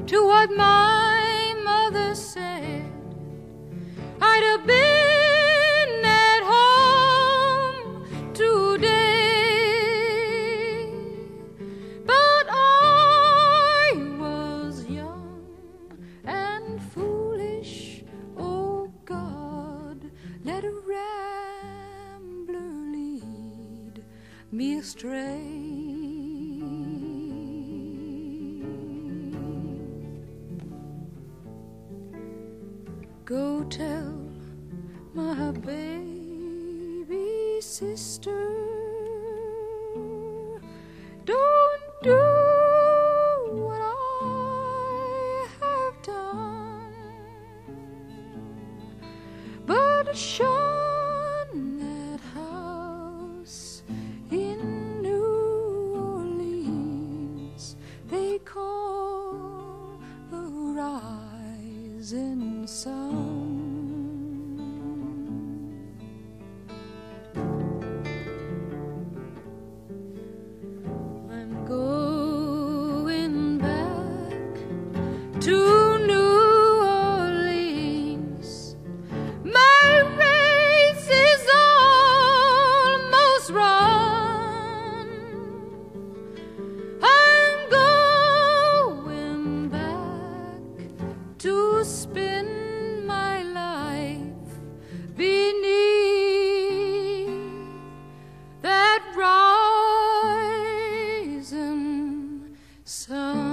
to what my mother said. I'd have been at home today, but I was young and foolish. Oh God, let a rambler lead me astray. Go tell my baby sister, don't do what I have done, but shun that house in New Orleans they call the rising sun. I'm going back to New Orleans. My race is almost run. I'm going back to spend my life beneath that rising sun.